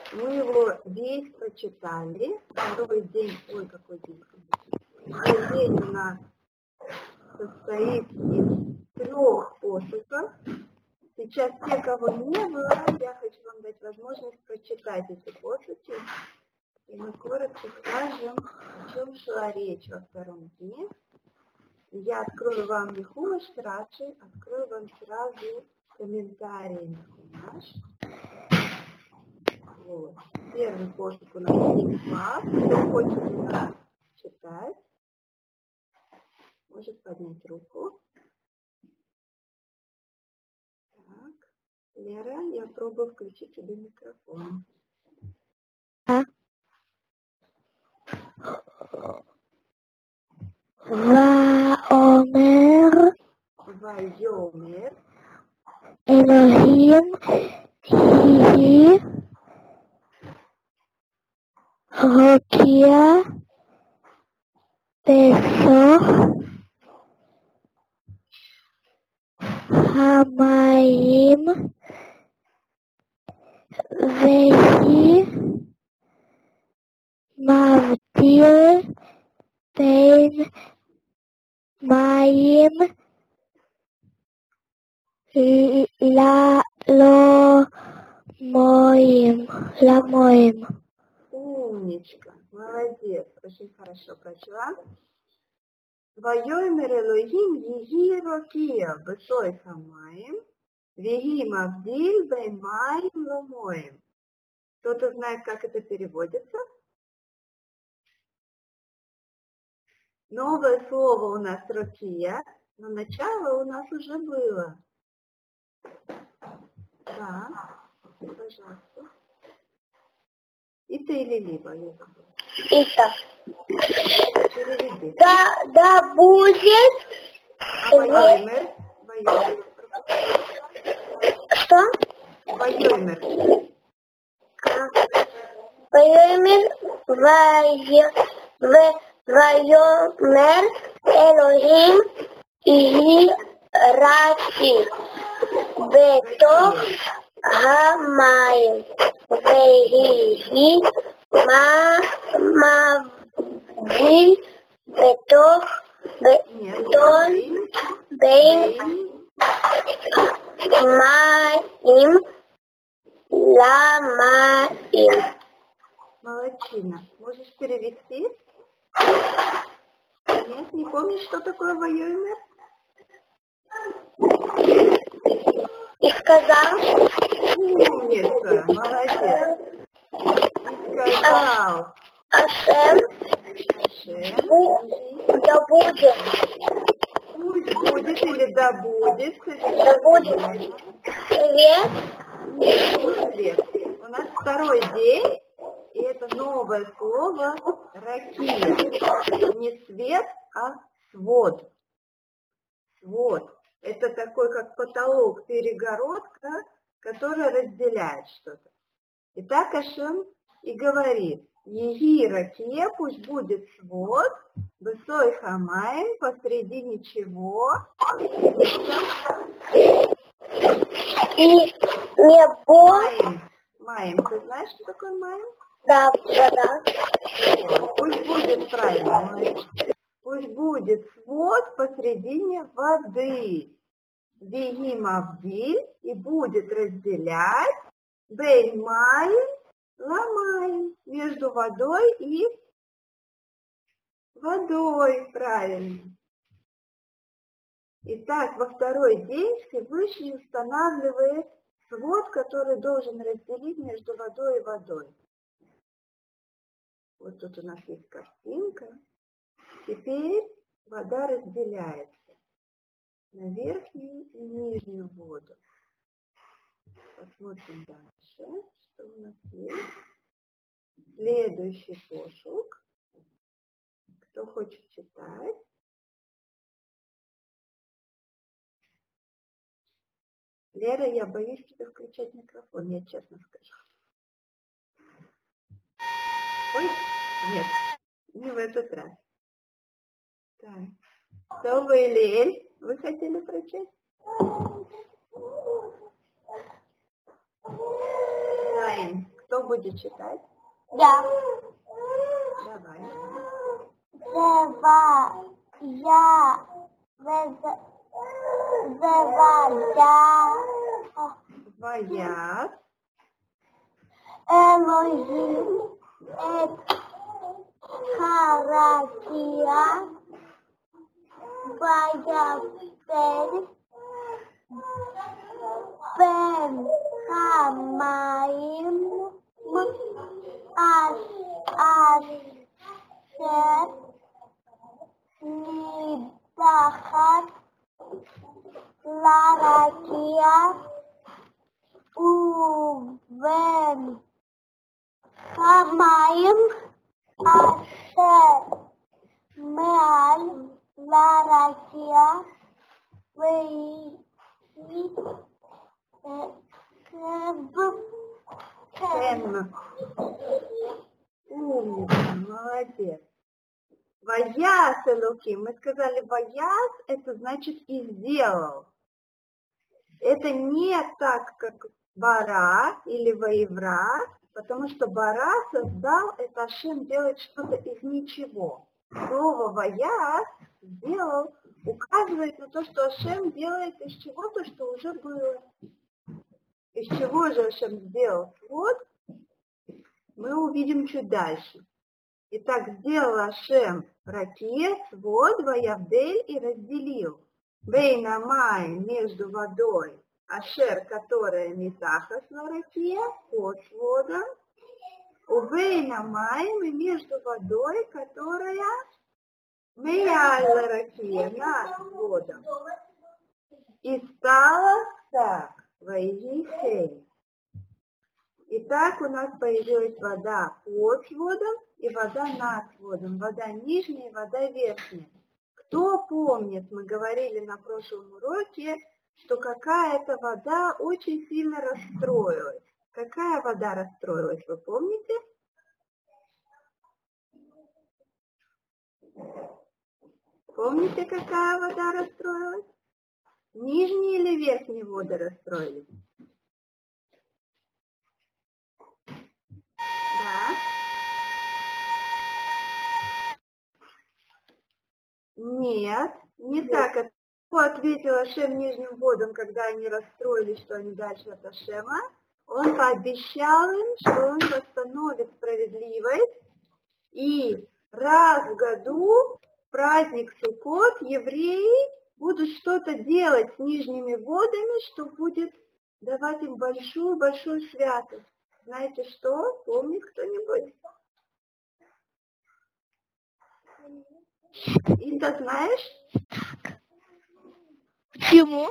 Мы его весь прочитали. Второй день, ой, какой день. Второй день у нас состоит из 3 посохов. Сейчас те, кого не было, я хочу вам дать возможность прочитать эти посохи. И мы коротко скажем, о чем шла речь во втором дне. Я открою вам Михумаш Раши, открою вам сразу комментарии Михумаш. Вот. Первый посох у нас Михумаш. Кто хочет у нас читать, может поднять руку. Так. Лера, я пробую включить тебе микрофон. Ваомер Вайомер Элохим Хи Рокия Бесох Хамаим Вехи Мавдил Бен Маим Ламоим. Умничка, молодец, очень хорошо прочла. Вайомер Элохим Йеги Рокия Бесой Хамаим Веги Мавдиль Бен Маим Ламоим. Кто-то знает, как это переводится? Новое слово у нас Рокия, но начало у нас уже было. Да, пожалуйста. И ты, Лилива, я забыла. Итак, Переведи. да будет Вайомер. что? Вайомер. Вайомер Элохим Йеги Раки Бетох Хамаим Веги Мавдиль Бетох Бетон Бен Маим Ламаим. Молодчина. Можешь перевести? Нет, не помнишь, что такое Вайомер? И сказал, Умница, молодец. И сказал Ашем, да будет, пусть будет или да будет. да будет свет, Свет. У нас второй день, и это новое слово ракия. Не свет, а свод. Свод. Это такой, как потолок, перегородка, которая разделяет что-то. Итак, Ашем и говорит: Еги ракия, пусть будет свод, Бесой Хамаем, посредине чего? и небо, Маем. Ты знаешь, что такое маем? да, вода, Пусть будет правильно. Пусть будет свод посредине воды. Веги Мавдиль, и будет разделять Бейн Маем Ламаем, между водой и водой. Правильно. Итак, во второй день Всевышний устанавливает свод, который должен разделить между водой и водой. Вот тут у нас есть картинка. Теперь вода разделяется на верхнюю и нижнюю воду. Посмотрим дальше, что у нас есть. Следующий посох. Кто хочет читать? Лера, я боюсь тебе включать микрофон, я честно скажу. Ой, нет, не в этот раз. Так. Что вы, Лель, вы хотели прочесть? Nein. Кто будет читать? Я. Давай. Ваяс. Элохим эт харакия ваявдель бен хамаим ашер нидахат ларакия увен хамаим ашер מעל לרקיע М. Умница, молодец. Ваяс Элоким. Мы сказали ваяс, это значит и сделал. Это не так, как бара или воевра, потому что бара создал, это Ашем делает что-то из ничего. Слово ваяс сделал указывает на то, что Ашем делает из чего-то, что уже было. Из чего же Ашем сделал свод, мы увидим чуть дальше. Итак, сделал Ашем ракия, свод, ваявдель и разделил. Бейна май между водой, Ашер, которая митахас ларакия, под сводом, убейна май между водой, которая меяль ларакия, над сводом. И стало так, вайгихей. Итак, у нас появилась вода под сводом и вода над сводом. Вода нижняя и вода верхняя. Кто помнит, мы говорили на прошлом уроке, что какая-то вода очень сильно расстроилась. Какая вода расстроилась, вы помните? Помните, какая вода расстроилась? Нижние или верхние воды расстроились? Да. Нет, не так. Ответил Ашем нижним водам, когда они расстроились, что они дальше от Ашема. Он пообещал им, что он восстановит справедливость. И раз в году, праздник Суккот, евреи будут что-то делать с нижними водами, что будет давать им большую-большую святость. Знаете что? Помнит кто-нибудь? Инта, знаешь? Почему?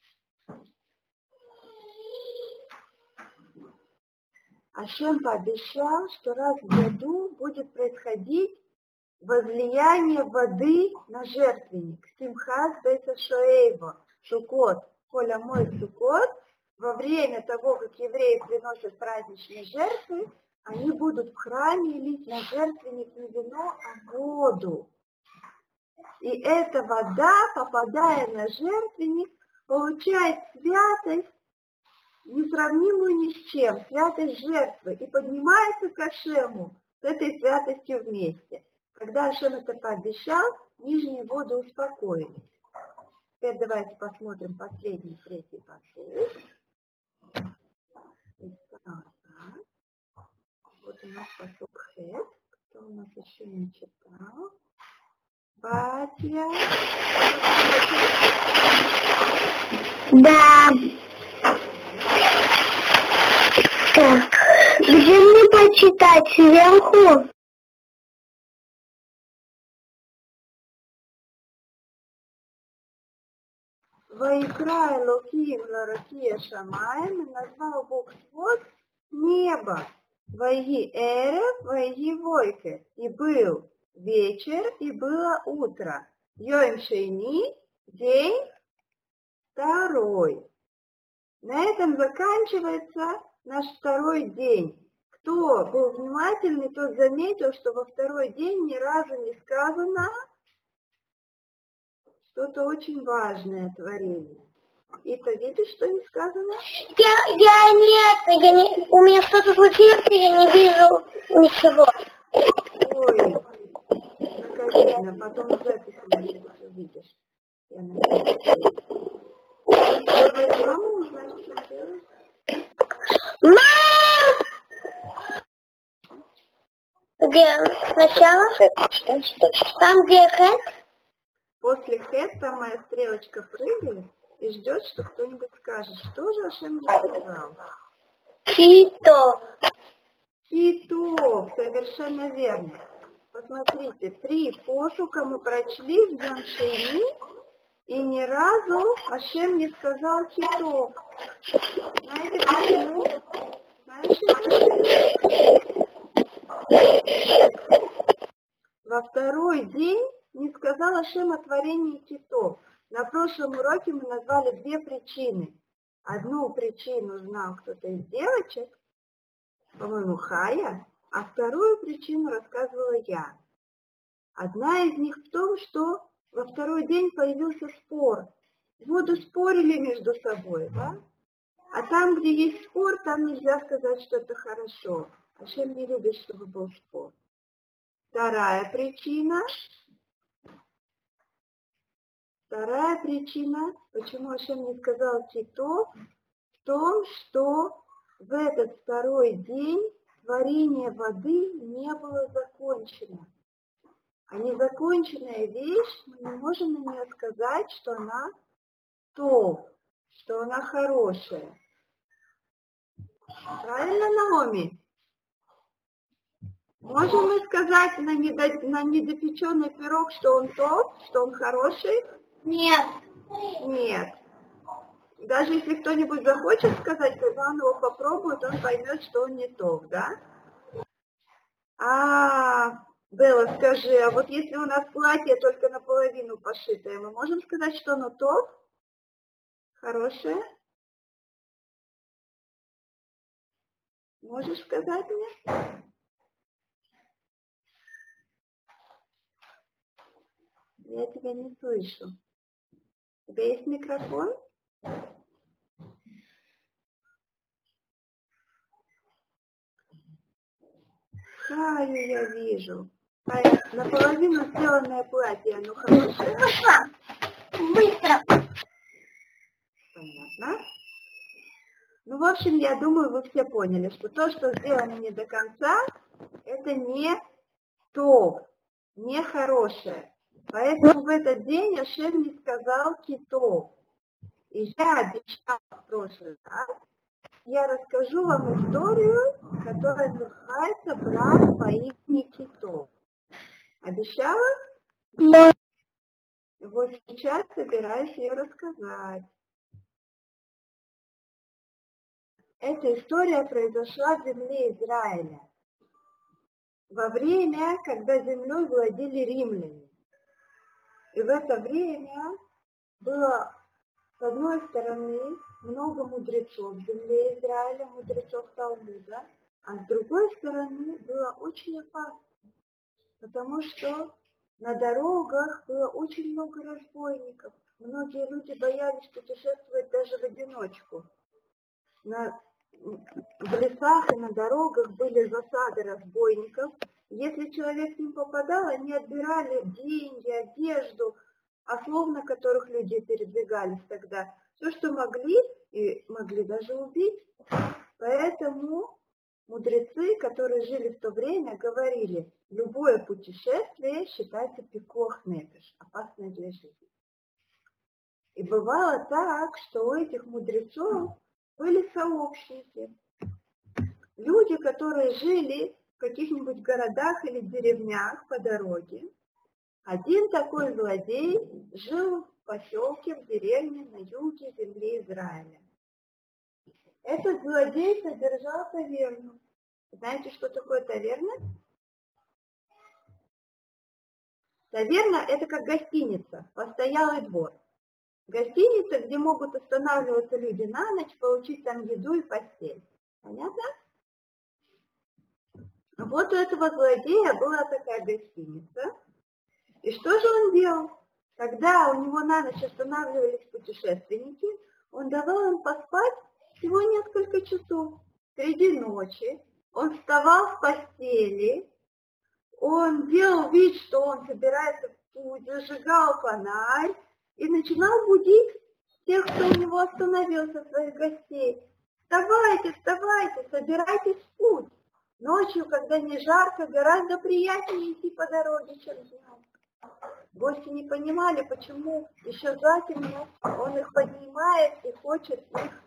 Ашем пообещал, что раз в году будет происходить возлияние воды на жертвенник. Симхас бейта шоэйво, Суккот, коля мой Суккот. Во время того, как евреи приносят праздничные жертвы, они будут в храме лить на жертвенник не вино, а воду. И эта вода, попадая на жертвенник, получает святость, несравнимую ни с чем, святость жертвы, и поднимается к Ашему с этой святостью вместе. Когда Ашем это пообещал, нижние воды успокоились. Теперь давайте посмотрим последний, третий пасук. Вот у нас пасук Хет. Кто у нас еще не читал? Батя. Да. Так, где мне почитать? Сверху? Ваикра Элоким ларакия шамаем, и назвал Бог свод небо. Вайги эрев, вайги войке. И был вечер, и было утро. Йоим шейни, день второй. На этом заканчивается наш второй день. Кто был внимательный, тот заметил, что во второй день ни разу не сказано что-то очень важное творение. И ты видишь, что не сказано? У меня что-то случилось, и я не вижу ничего. Ой, наконец-то, потом в записи, может быть, увидишь. Я надеюсь. Мама, не знаешь, что делать? Мам! Где? Сначала? Там, где хэт? После хэт там моя стрелочка прыгает и ждет, что кто-нибудь скажет, что же Ашем мне сказал. Кито. Китов, совершенно верно. Посмотрите, 3 пошука мы прочли в Йом Шени, и ни разу Ашем не сказал китов. Знаете почему? Знаете почему? Во второй день не сказал Ашем о творении китов. На прошлом уроке мы назвали 2 причины. Одну причину знал кто-то из девочек, по-моему, Хая, а вторую причину рассказывала я. Одна из них в том, что во второй день появился спор. Воду спорили между собой, да? А там, где есть спор, там нельзя сказать, что это хорошо. Ашем не любит, чтобы был спор. Вторая причина, почему Ашем не сказал китов, в том, что в этот второй день творение воды не было закончено. А незаконченная вещь, мы не можем на нее сказать, что она что она хорошая. Правильно, Наоми? Можем мы сказать на недопеченный пирог, что он что он хороший? Нет. Нет. Даже если кто-нибудь захочет сказать, когда он его попробует, он поймет, что он не да? Белла, скажи, а вот если у нас платье только наполовину пошитое, мы можем сказать, что оно хорошее? Можешь сказать мне? Я тебя не слышу. У тебя есть микрофон? Хаю я вижу. Наполовину сделанное платье, оно хорошее? Быстро. Понятно. Ну, в общем, я думаю, вы все поняли, что то, что сделано не до конца, это не не хорошее. Поэтому в этот день Ашем не сказал китов. И я обещала в прошлый раз, я расскажу вам историю, которая называется «Брат по имени Китов». Обещала? Да. Вот сейчас собираюсь ее рассказать. Эта история произошла в земле Израиля во время, когда землей владели римляне. И в это время было, с одной стороны, много мудрецов в земле Израиля, мудрецов Талмуда, а с другой стороны было очень опасно, потому что на дорогах было очень много разбойников. Многие люди боялись путешествовать даже в одиночку. В лесах и на дорогах были засады разбойников. Если человек к ним попадал, они отбирали деньги, одежду, ослов, на которых люди передвигались тогда. Все, что могли, и могли даже убить. Поэтому мудрецы, которые жили в то время, говорили, любое путешествие считается пикуах нефеш, опасное для жизни. И бывало так, что у этих мудрецов были сообщники. Люди, которые жили в каких-нибудь городах или деревнях по дороге. Один такой злодей жил в поселке, в деревне на юге земли Израиля. Этот злодей содержал таверну. Знаете, что такое таверна? Таверна – это как гостиница, постоялый двор. Гостиница, где могут останавливаться люди на ночь, получить там еду и постель. Понятно? Вот у этого злодея была такая гостиница. И что же он делал? Когда у него на ночь останавливались путешественники, Он давал им поспать всего несколько часов. Среди ночи он вставал с постели, он делал вид, что он собирается в путь, зажигал фонарь и начинал будить тех, кто у него остановился, своих гостей. Вставайте, вставайте, собирайтесь в путь. Ночью, когда не жарко, гораздо приятнее идти по дороге, чем днем. Гости не понимали, почему еще затемно он их поднимает и хочет их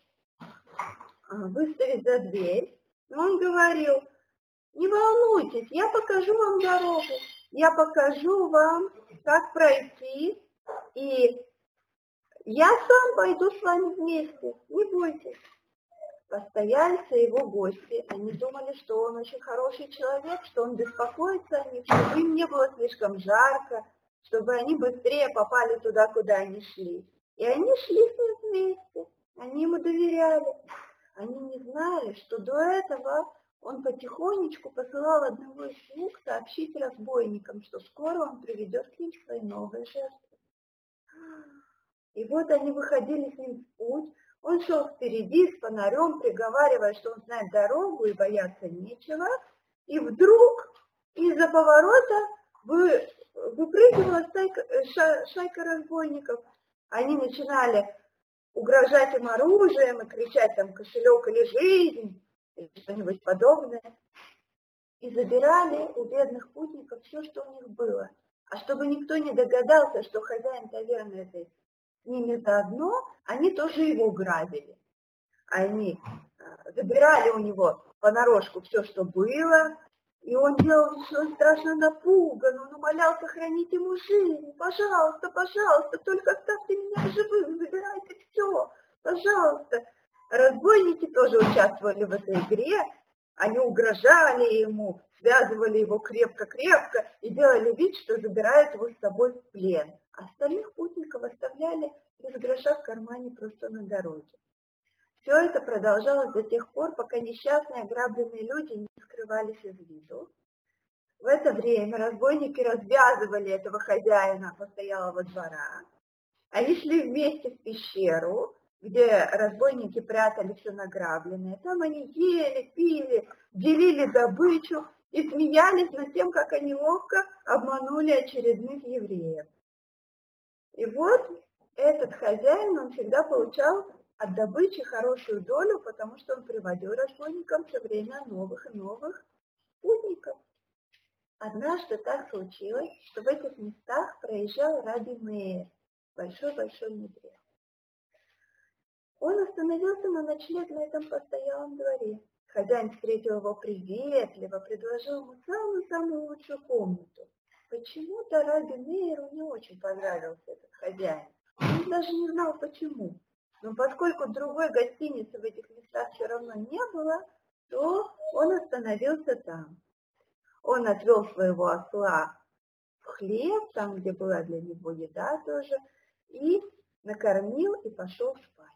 выставить за дверь. Но он говорил: не волнуйтесь, я покажу вам дорогу, я покажу вам, как пройти, и я сам пойду с вами вместе, не бойтесь. Постояльцы, его гости, они думали, что он очень хороший человек, что он беспокоится о них, чтобы им не было слишком жарко, чтобы они быстрее попали туда, куда они шли. И они шли с ним вместе, они ему доверяли. Они не знали, что до этого он потихонечку посылал одного из слуг сообщить разбойникам, что скоро он приведет к ним свои новые жертвы. И вот они выходили с ним в путь. Он шел впереди с фонарем, приговаривая, что он знает дорогу и бояться нечего. И вдруг из-за поворота выпрыгивала шайка разбойников. Они начинали угрожать им оружием и кричать там кошелек или жизнь, или что-нибудь подобное. И забирали у бедных путников все, что у них было. А чтобы никто не догадался, что хозяин таверны этой с ними заодно, они тоже его грабили. Они забирали у него понарошку все, что было, и он делал все страшно напуган, он умолял сохранить ему жизнь. Пожалуйста, пожалуйста, только оставьте меня живым, забирайте все, пожалуйста. Разбойники тоже участвовали в этой игре, они угрожали ему, связывали его крепко-крепко и делали вид, что забирают его с собой в плен. Остальных путников оставляли без гроша в кармане просто на дороге. Все это продолжалось до тех пор, пока несчастные ограбленные люди не скрывались из виду. В это время разбойники развязывали этого хозяина постоялого двора. Они шли вместе в пещеру, где разбойники прятали все награбленное. Там они ели, пили, делили добычу и смеялись над тем, как они ловко обманули очередных евреев. И вот этот хозяин, он всегда получал от добычи хорошую долю, потому что он приводил разбойникам все время новых и новых путников. Однажды так случилось, что в этих местах проезжал Раби Меир, большой-большой мудрец. Он остановился на ночлег на этом постоялом дворе. Хозяин встретил его приветливо, предложил ему самую-самую лучшую комнату. Почему-то Раби Меиру не очень понравился этот хозяин. Он даже не знал, почему. Но поскольку другой гостиницы в этих местах все равно не было, то он остановился там. Он отвел своего осла в хлеб, там, где была для него еда тоже, и накормил и пошел спать.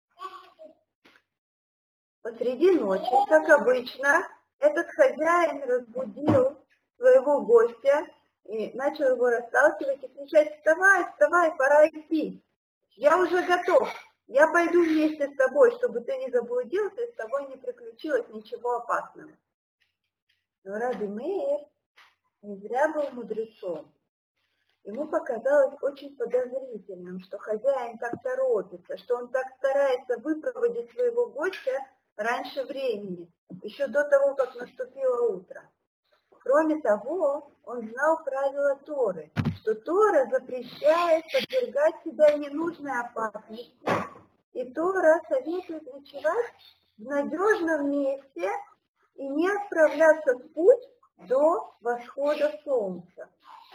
Посреди ночи, как обычно, этот хозяин разбудил своего гостя и начал его расталкивать и кричать: «Вставай, вставай, пора идти. Я уже готов. Я пойду вместе с тобой, чтобы ты не заблудился и с тобой не приключилось ничего опасного». Но Раби Меир не зря был мудрецом. Ему показалось очень подозрительным, что хозяин так торопится, что он так старается выпроводить своего гостя раньше времени, еще до того, как наступило утро. Кроме того, он знал правила Торы, что Тора запрещает подвергать себя ненужной опасности, и Тора советует ночевать в надежном месте и не отправляться в путь до восхода солнца.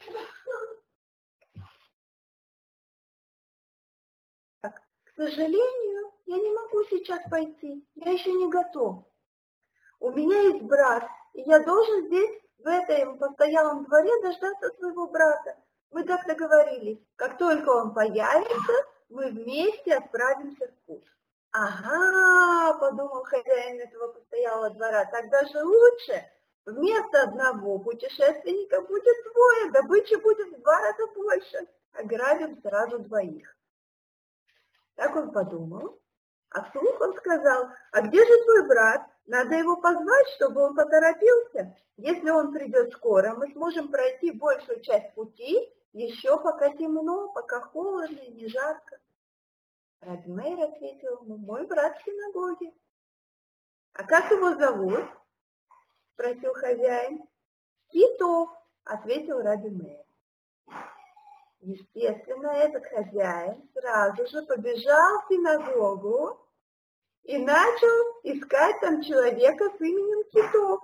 К сожалению, я не могу сейчас пойти, я еще не готов. У меня есть брат, и я должен здесь, в этом постоялом дворе, дождаться своего брата. Мы так договорились. Как только он появится, мы вместе отправимся в путь. Ага, подумал хозяин этого постоялого двора, так даже лучше. Вместо одного путешественника будет двое, добычи будет в 2 раза больше. Ограбим сразу 2. Так он подумал, а вслух он сказал: а где же твой брат? Надо его позвать, чтобы он поторопился. Если он придет скоро, мы сможем пройти большую часть пути, еще пока темно, пока холодно и не жарко. Раби Меир ответил ему: мой брат в синагоге. А как его зовут? Спросил хозяин. Китов, ответил Раби Меир. Естественно, этот хозяин сразу же побежал в синагогу и начал искать там человека с именем Китов.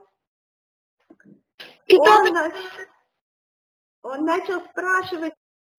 Он начал спрашивать,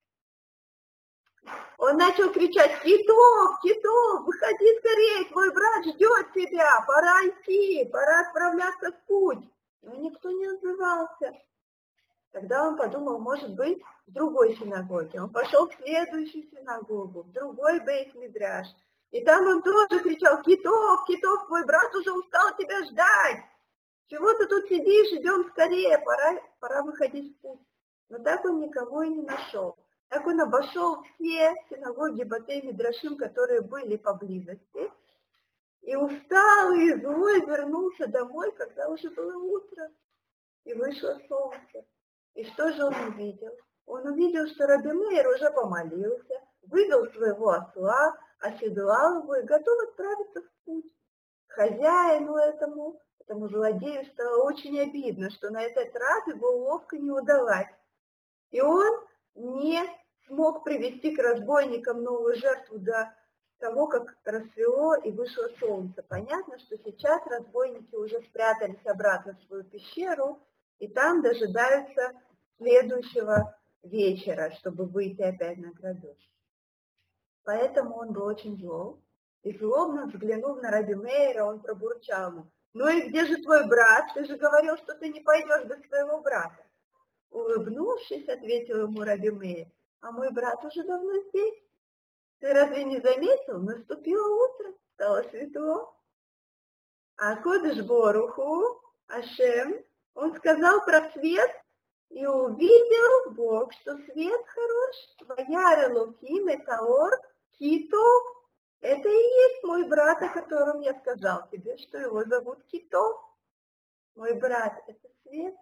он начал кричать: Китов, Китов, выходи скорее, твой брат ждет тебя, пора идти, пора отправляться в путь. Но никто не отзывался. Тогда он подумал, может быть, в другой синагоге. Он пошел в следующую синагогу, в другой бейт-мидраш. И там он тоже кричал: Китов, Китов, твой брат уже устал тебя ждать. Чего ты тут сидишь, идем скорее, пора выходить в путь. Но так он никого и не нашел. Так он обошел все синагоги бетей-мидрашим, которые были поблизости. И усталый, и злой вернулся домой, когда уже было утро. И вышло солнце. И что же он увидел? Он увидел, что Раби Меир уже помолился, вывел своего осла, оседлал его и готов отправиться в путь. Хозяину этому злодею стало очень обидно, что на этот раз его уловка не удалась. И он не смог привести к разбойникам новую жертву до того, как рассвело и вышло солнце. Понятно, что сейчас разбойники уже спрятались обратно в свою пещеру, и там дожидаются следующего вечера, чтобы выйти опять на грабеж. Поэтому он был очень зол. И злобно взглянув на Раби Меира, он пробурчал ему: ну и где же твой брат? Ты же говорил, что ты не пойдешь без своего брата. Улыбнувшись, ответил ему Раби Меир: а мой брат уже давно здесь. Ты разве не заметил? Наступило утро, стало светло. А Кодеш Боруху, Ашем, он сказал про свет, и увидел Бог, что свет хорош. Ваяр Элоким Этаор Китов. Это и есть мой брат, о котором я сказал тебе, что его зовут Китов. Мой брат – это свет.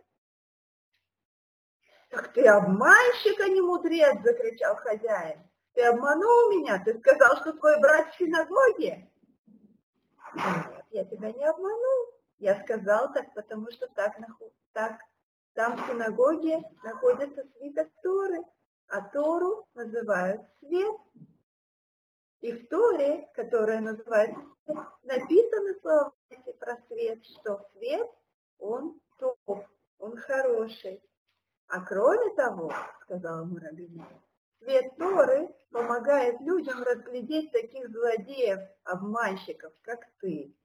Так ты обманщик, а не мудрец, закричал хозяин. Ты обманул меня, ты сказал, что твой брат в синагоге. Нет, я тебя не обманул. Я сказал так, потому что там в синагоге находится свиток Торы, а Тору называют свет. И в Торе, которая называется свет, написаны слова про свет, что свет, он тов, он хороший. А кроме того, сказал ему Раби Меир, свет Торы помогает людям разглядеть таких злодеев, обманщиков, как ты.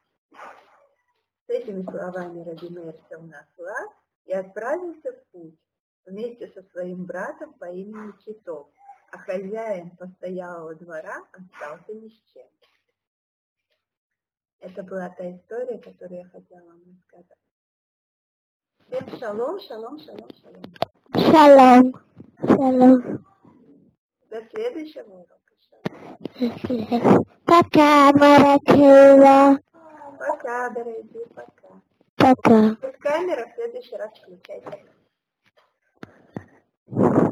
С этими словами Раби Меир сел на осла и отправился в путь вместе со своим братом по имени Китов, а хозяин постоялого двора остался ни с чем. Это была та история, которую я хотела вам рассказать. Всем шалом, шалом, шалом, шалом. Шалом. Шалом. До следующего урока. Пока, Маратева. Пока, дорогие, пока. Пока. Камера в следующий раз включайте.